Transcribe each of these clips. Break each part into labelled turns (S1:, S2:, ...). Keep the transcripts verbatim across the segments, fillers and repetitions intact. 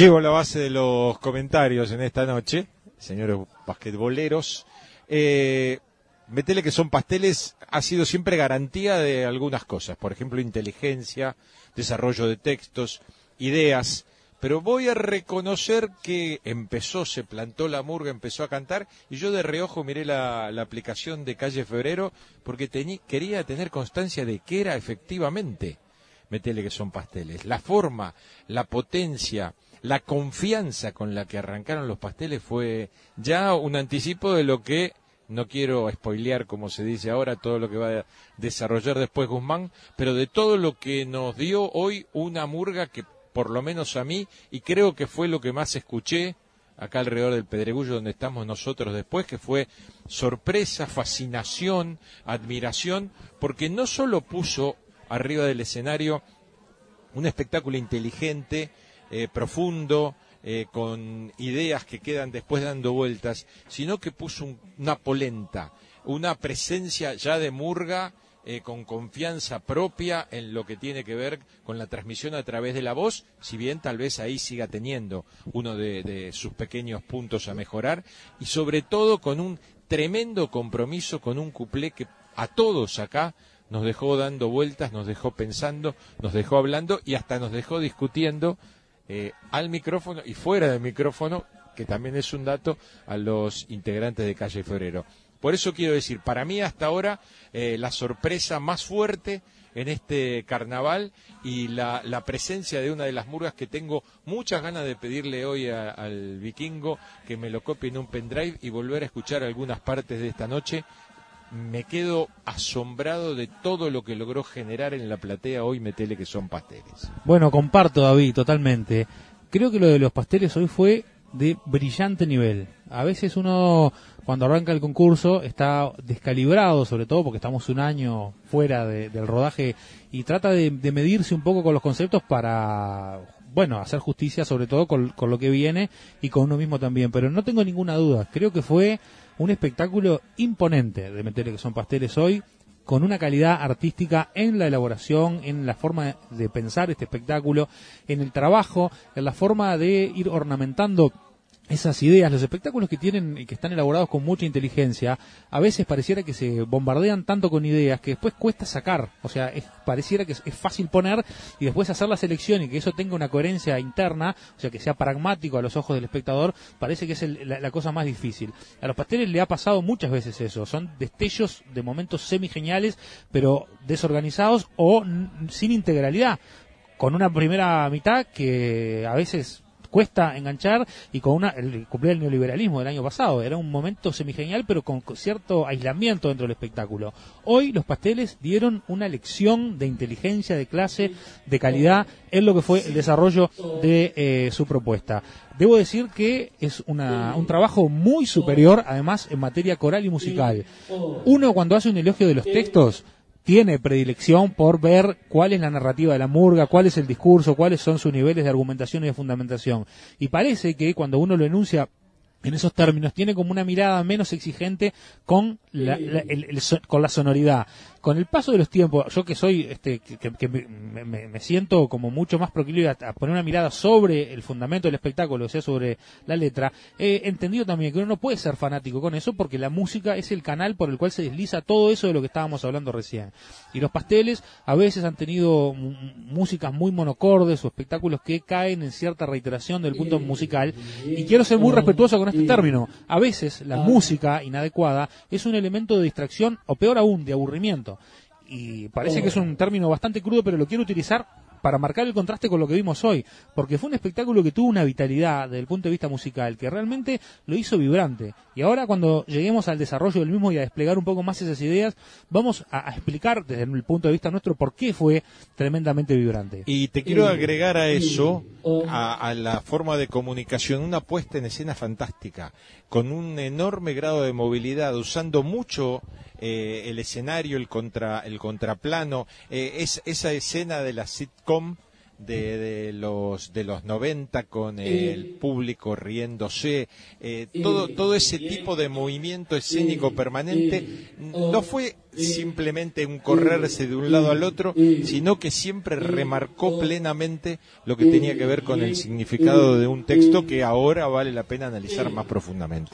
S1: Llevo la base de los comentarios en esta noche, señores basquetboleros. Eh, metele que son pasteles ha sido siempre garantía de algunas cosas, por ejemplo, inteligencia, desarrollo de textos, ideas, pero voy a reconocer que empezó, se plantó la murga, empezó a cantar, y yo de reojo miré la, la aplicación de Calle Febrero, porque tení, quería tener constancia de que era efectivamente metele que son pasteles. La forma, la potencia, la confianza con la que arrancaron los pasteles fue ya un anticipo de lo que, no quiero spoilear como se dice ahora, todo lo que va a desarrollar después Guzmán, pero de todo lo que nos dio hoy una murga que por lo menos a mí, y creo que fue lo que más escuché acá alrededor del Pedregullo donde estamos nosotros después, que fue sorpresa, fascinación, admiración, porque no solo puso arriba del escenario un espectáculo inteligente, eh, profundo, eh, con ideas que quedan después dando vueltas, sino que puso un, una polenta, una presencia ya de murga, eh, con confianza propia en lo que tiene que ver con la transmisión a través de la voz, si bien tal vez ahí siga teniendo uno de, de sus pequeños puntos a mejorar, y sobre todo con un tremendo compromiso, con un cuplé que a todos acá nos dejó dando vueltas, nos dejó pensando, nos dejó hablando y hasta nos dejó discutiendo eh, al micrófono y fuera del micrófono, que también es un dato, a los integrantes de Calle Febrero. Por eso quiero decir, para mí hasta ahora eh, la sorpresa más fuerte en este carnaval y la, la presencia de una de las murgas que tengo muchas ganas de pedirle hoy a, al Vikingo que me lo copie en un pendrive y volver a escuchar algunas partes de esta noche. Me quedo asombrado de todo lo que logró generar en la platea hoy metele que son pasteles.
S2: Bueno, comparto, David, totalmente. Creo que lo de los pasteles hoy fue de brillante nivel. A veces uno, cuando arranca el concurso, está descalibrado, sobre todo porque estamos un año fuera de, del rodaje, y trata de, de medirse un poco con los conceptos para, bueno, hacer justicia sobre todo con, con lo que viene y con uno mismo también. Pero no tengo ninguna duda, creo que fue un espectáculo imponente de metele que son pasteles hoy, con una calidad artística en la elaboración, en la forma de pensar este espectáculo, en el trabajo, en la forma de ir ornamentando esas ideas. Los espectáculos que tienen y que están elaborados con mucha inteligencia, a veces pareciera que se bombardean tanto con ideas que después cuesta sacar. O sea, es, pareciera que es, es fácil poner y después hacer la selección y que eso tenga una coherencia interna, o sea, que sea pragmático a los ojos del espectador, parece que es el, la, la cosa más difícil. A los pasteles le ha pasado muchas veces eso. Son destellos de momentos semigeniales, pero desorganizados o n- sin integralidad, con una primera mitad que a veces cuesta enganchar, y con una el cumplir el neoliberalismo del año pasado era un momento semigenial pero con cierto aislamiento dentro del espectáculo. Hoy los pasteles dieron una lección de inteligencia, de clase, de calidad en lo que fue el desarrollo de eh, su propuesta. Debo decir que es una, un trabajo muy superior, además en materia coral y musical. Uno, cuando hace un elogio de los textos, tiene predilección por ver cuál es la narrativa de la murga, cuál es el discurso, cuáles son sus niveles de argumentación y de fundamentación. Y parece que cuando uno lo enuncia en esos términos, tiene como una mirada menos exigente con la, la, el, el, con la sonoridad. Con el paso de los tiempos, yo que soy, este, que, que me, me, me siento como mucho más proclive a, a poner una mirada sobre el fundamento del espectáculo, o sea, sobre la letra, he entendido también que uno no puede ser fanático con eso, porque la música es el canal por el cual se desliza todo eso de lo que estábamos hablando recién. Y los pasteles a veces han tenido m- músicas muy monocordes o espectáculos que caen en cierta reiteración del punto musical, y quiero ser muy respetuoso con este término. A veces la música inadecuada es un elemento de distracción, o peor aún, de aburrimiento. Y parece que es un término bastante crudo, pero lo quiero utilizar para marcar el contraste con lo que vimos hoy, porque fue un espectáculo que tuvo una vitalidad desde el punto de vista musical que realmente lo hizo vibrante. Y ahora, cuando lleguemos al desarrollo del mismo y a desplegar un poco más esas ideas, vamos a, a explicar desde el punto de vista nuestro por qué fue tremendamente vibrante.
S1: Y te quiero agregar a eso, a, a la forma de comunicación, una puesta en escena fantástica, con un enorme grado de movilidad, usando mucho eh, el escenario, el contra el contraplano, eh, es esa escena de la sitcom de, de los de los noventa con el público riéndose, eh, todo todo ese tipo de movimiento escénico permanente no fue simplemente un correrse de un lado al otro, sino que siempre remarcó plenamente lo que tenía que ver con el significado de un texto que ahora vale la pena analizar más profundamente.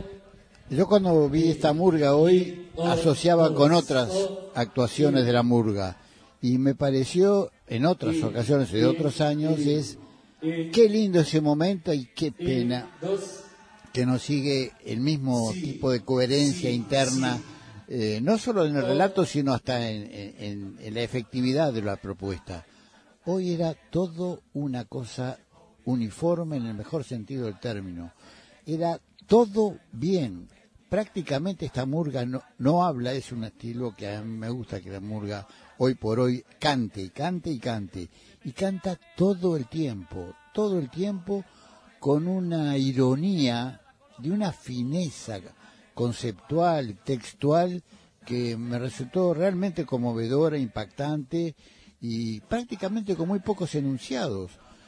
S3: Yo cuando vi esta murga hoy asociaba con otras actuaciones de la murga y me pareció en otras ocasiones y de otros años es qué lindo ese momento y qué pena que nos sigue el mismo tipo de coherencia interna, eh, no solo en el relato sino hasta en, en, en la efectividad de la propuesta. Hoy era todo una cosa uniforme en el mejor sentido del término, era todo bien. Prácticamente esta murga no, no habla, es un estilo que a mí me gusta que la murga hoy por hoy cante, cante y cante. Y canta todo el tiempo, todo el tiempo con una ironía, de una fineza conceptual, textual, que me resultó realmente conmovedora, impactante y prácticamente con muy pocos enunciados.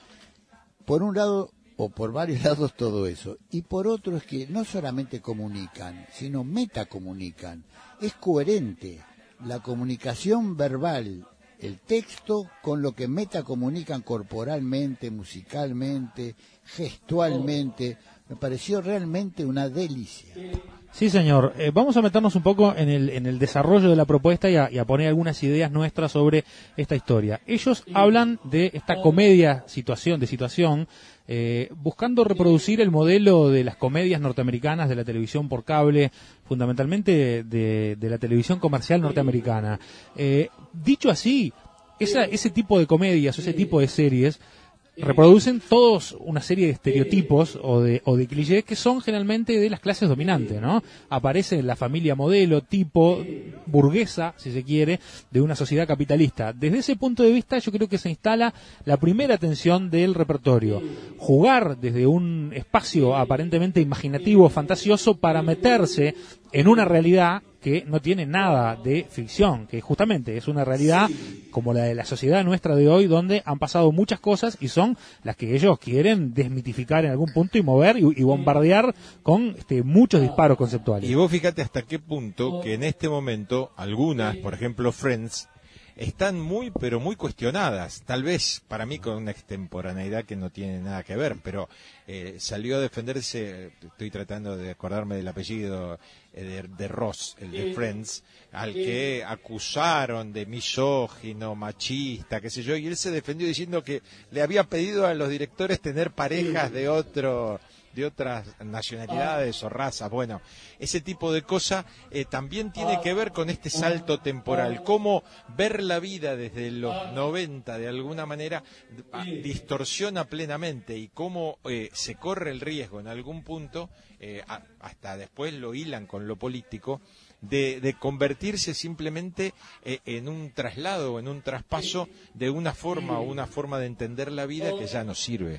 S3: Por un lado, o por varios lados todo eso, y por otro es que no solamente comunican, sino metacomunican, es coherente la comunicación verbal, el texto, con lo que metacomunican corporalmente, musicalmente, gestualmente, me pareció realmente una delicia.
S2: Sí, señor. Eh, vamos a meternos un poco en el, en el desarrollo de la propuesta y a, y a poner algunas ideas nuestras sobre esta historia. Ellos hablan de esta comedia situación, de situación, eh, buscando reproducir el modelo de las comedias norteamericanas de la televisión por cable, fundamentalmente de, de la televisión comercial norteamericana. Eh, dicho así, esa, ese tipo de comedias, ese tipo de series, reproducen todos una serie de estereotipos o de, o de clichés que son generalmente de las clases dominantes, ¿no? Aparece la familia modelo, tipo burguesa, si se quiere, de una sociedad capitalista. Desde ese punto de vista yo creo que se instala la primera tensión del repertorio. Jugar desde un espacio aparentemente imaginativo, fantasioso, para meterse en una realidad que no tiene nada de ficción, que justamente es una realidad como la de la sociedad nuestra de hoy, donde han pasado muchas cosas y son las que ellos quieren desmitificar en algún punto y mover y, y bombardear con este, muchos disparos conceptuales.
S1: Y vos fíjate hasta qué punto que en este momento algunas, por ejemplo Friends, están muy, pero muy cuestionadas, tal vez para mí con una extemporaneidad que no tiene nada que ver, pero eh, salió a defenderse, estoy tratando de acordarme del apellido eh, de, de Ross, el de Friends, al que acusaron de misógino, machista, qué sé yo, y él se defendió diciendo que le había pedido a los directores tener parejas de otro... de otras nacionalidades o razas. Bueno, ese tipo de cosa eh, también tiene que ver con este salto temporal, cómo ver la vida desde los noventa de alguna manera distorsiona plenamente y cómo eh, se corre el riesgo en algún punto, eh, a, hasta después lo hilan con lo político, de, de convertirse simplemente eh, en un traslado, en un traspaso de una forma o una forma de entender la vida que ya no sirve.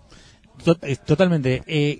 S2: Totalmente. Eh,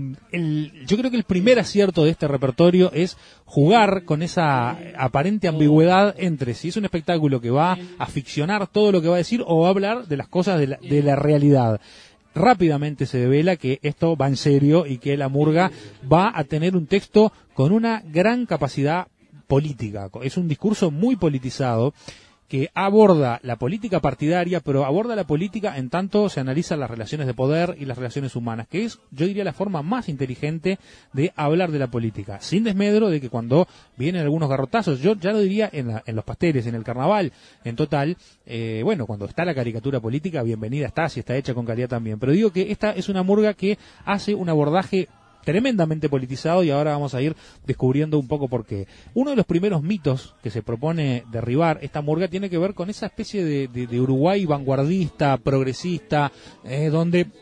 S2: el, yo creo que el primer acierto de este repertorio es jugar con esa aparente ambigüedad entre si es un espectáculo que va a ficcionar todo lo que va a decir o va a hablar de las cosas de la, de la realidad. Rápidamente se devela que esto va en serio y que la murga va a tener un texto con una gran capacidad política. Es un discurso muy politizado que aborda la política partidaria, pero aborda la política en tanto se analizan las relaciones de poder y las relaciones humanas, que es, yo diría, la forma más inteligente de hablar de la política, sin desmedro de que cuando vienen algunos garrotazos, yo ya lo diría en, la, en los pasteles, en el carnaval, en total, eh, bueno, cuando está la caricatura política, bienvenida está, si está hecha con calidad también, pero digo que esta es una murga que hace un abordaje tremendamente politizado y ahora vamos a ir descubriendo un poco por qué. Uno de los primeros mitos que se propone derribar esta murga tiene que ver con esa especie de, de, de Uruguay vanguardista, progresista, eh, donde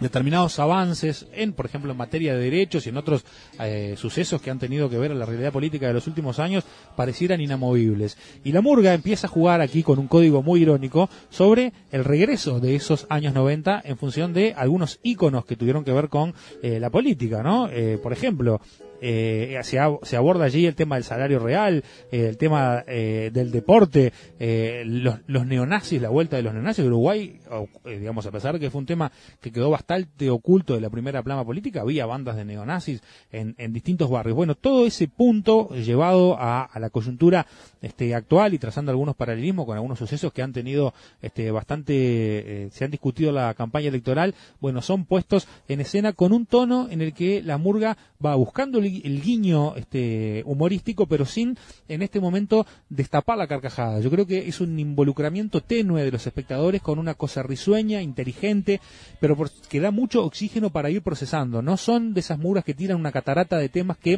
S2: determinados avances en, por ejemplo, en materia de derechos y en otros eh, sucesos que han tenido que ver en la realidad política de los últimos años, parecieran inamovibles. Y la murga empieza a jugar aquí con un código muy irónico sobre el regreso de esos años noventa en función de algunos íconos que tuvieron que ver con eh, la política, ¿no? Eh, por ejemplo, Eh, se, ab- se aborda allí el tema del salario real, eh, el tema eh, del deporte, eh, los, los neonazis, la vuelta de los neonazis de Uruguay, o, eh, digamos, a pesar de que fue un tema que quedó bastante oculto de la primera plana política, había bandas de neonazis en, en distintos barrios. Bueno, todo ese punto llevado a, a la coyuntura este, actual y trazando algunos paralelismos con algunos sucesos que han tenido este, bastante, eh, se han discutido en la campaña electoral, bueno, son puestos en escena con un tono en el que la murga va buscando el, el guiño este, humorístico, pero sin en este momento destapar la carcajada. Yo creo que es un involucramiento tenue de los espectadores con una cosa risueña, inteligente, pero por, que da mucho oxígeno para ir procesando. No son de esas murgas que tiran una catarata de temas que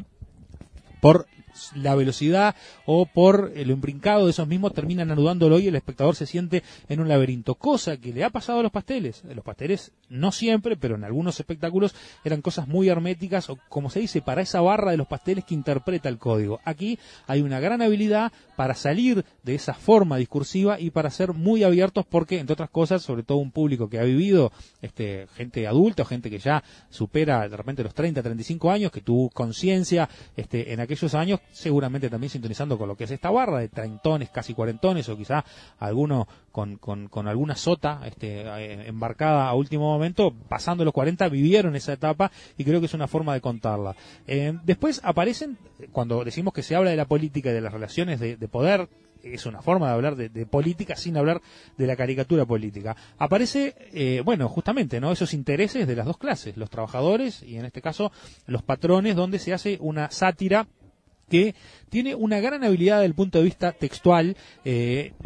S2: por la velocidad o por lo imbrincado de esos mismos terminan anudándolo y el espectador se siente en un laberinto, cosa que le ha pasado a los pasteles. Los pasteles no siempre, pero en algunos espectáculos eran cosas muy herméticas o, como se dice, para esa barra de los pasteles que interpreta el código. Aquí hay una gran habilidad para salir de esa forma discursiva y para ser muy abiertos porque, entre otras cosas, sobre todo un público que ha vivido, este, gente adulta o gente que ya supera de repente los treinta, treinta y cinco años, que tuvo conciencia este, en aquellos años, seguramente también sintonizando con lo que es esta barra de treintones, casi cuarentones, o quizá alguno con, con, con alguna sota este, eh, embarcada a último momento, pasando los cuarenta, vivieron esa etapa y creo que es una forma de contarla. Eh, después aparecen, cuando decimos que se habla de la política y de las relaciones de, de poder, es una forma de hablar de, de política sin hablar de la caricatura política. Aparece, eh, bueno, justamente, ¿no? Esos intereses de las dos clases, los trabajadores y en este caso los patrones, donde se hace una sátira que tiene una gran habilidad desde el punto de vista textual, eh,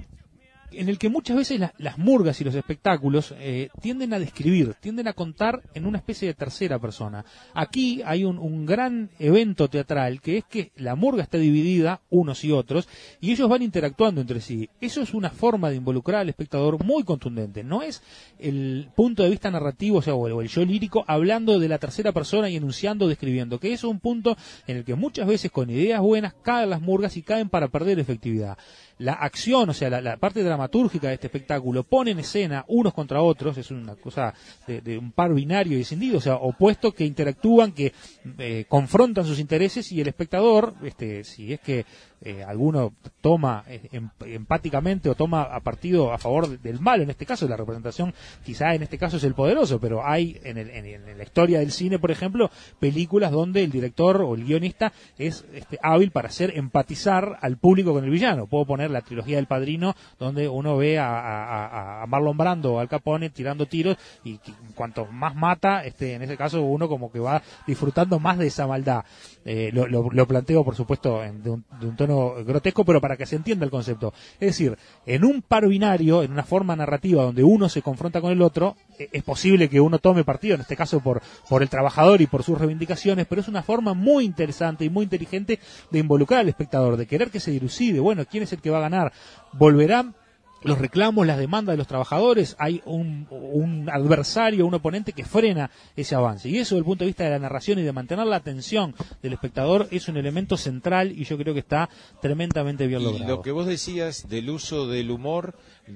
S2: en el que muchas veces la, las murgas y los espectáculos eh, tienden a describir, tienden a contar en una especie de tercera persona. Aquí hay un, un gran evento teatral que es que la murga está dividida, unos y otros, y ellos van interactuando entre sí. Eso es una forma de involucrar al espectador muy contundente. No es el punto de vista narrativo, o sea, o el, o el yo lírico, hablando de la tercera persona y enunciando, describiendo, que eso es un punto en el que muchas veces con ideas buenas caen las murgas y caen para perder efectividad. La acción, o sea, la, la parte dramatúrgica de este espectáculo pone en escena unos contra otros, es una cosa de, de un par binario y descendido, o sea, opuestos que interactúan, que eh, confrontan sus intereses y el espectador, este, si es que eh, alguno toma eh, em, empáticamente o toma a partido a favor de, del malo, en este caso la representación quizá en este caso es el poderoso, pero hay en, el, en, en la historia del cine, por ejemplo, películas donde el director o el guionista es este, hábil para hacer empatizar al público con el villano. Puedo poner la trilogía del Padrino, donde uno ve a, a, a Marlon Brando o Al Capone tirando tiros y que, cuanto más mata, este, en ese caso uno como que va disfrutando más de esa maldad. Eh, lo, lo, lo planteo, por supuesto, en, de, un, de un tono grotesco, pero para que se entienda el concepto. Es decir, en un par binario, en una forma narrativa donde uno se confronta con el otro, eh, es posible que uno tome partido, en este caso por, por el trabajador y por sus reivindicaciones, pero es una forma muy interesante y muy inteligente de involucrar al espectador, de querer que se dilucide, bueno, ¿quién es el que va a ganar? ¿Volverán los reclamos, las demandas de los trabajadores? Hay un, un adversario, un oponente que frena ese avance. Y eso, desde el punto de vista de la narración y de mantener la atención del espectador, es un elemento central y yo creo que está tremendamente bien logrado.
S1: Y lo que vos decías del uso del humor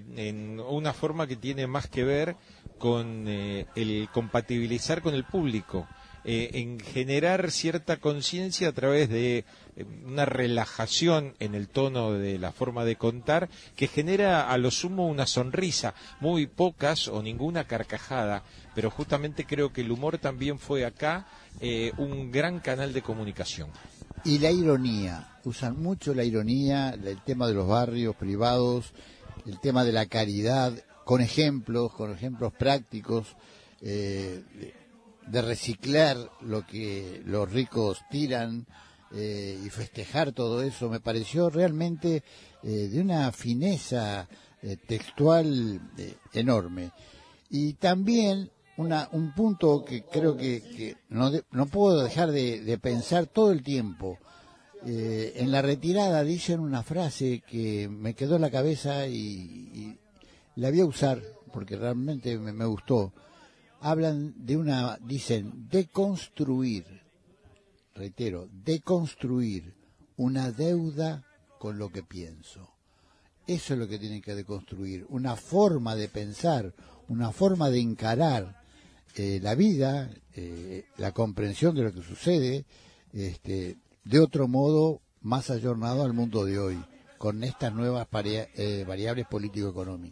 S1: en una forma que tiene más que ver con eh, el compatibilizar con el público. Eh, en generar cierta conciencia a través de eh, una relajación en el tono de la forma de contar que genera a lo sumo una sonrisa, muy pocas o ninguna carcajada, pero justamente creo que el humor también fue acá eh, un gran canal de comunicación.
S3: Y la ironía, usan mucho la ironía, el tema de los barrios privados, el tema de la caridad, con ejemplos, con ejemplos prácticos, eh, de reciclar lo que los ricos tiran eh, y festejar todo eso, me pareció realmente eh, de una fineza eh, textual eh, enorme. Y también una, un punto que creo que, que no, de, no puedo dejar de, de pensar todo el tiempo. Eh, en la retirada dicen una frase que me quedó en la cabeza y, y la voy a usar porque realmente me, me gustó. hablan de una, dicen, deconstruir, reitero, deconstruir una deuda con lo que pienso. Eso es lo que tienen que deconstruir, una forma de pensar, una forma de encarar eh, la vida, eh, la comprensión de lo que sucede, este, de otro modo más ayornado al mundo de hoy, con estas nuevas paria- eh, variables político-económicas.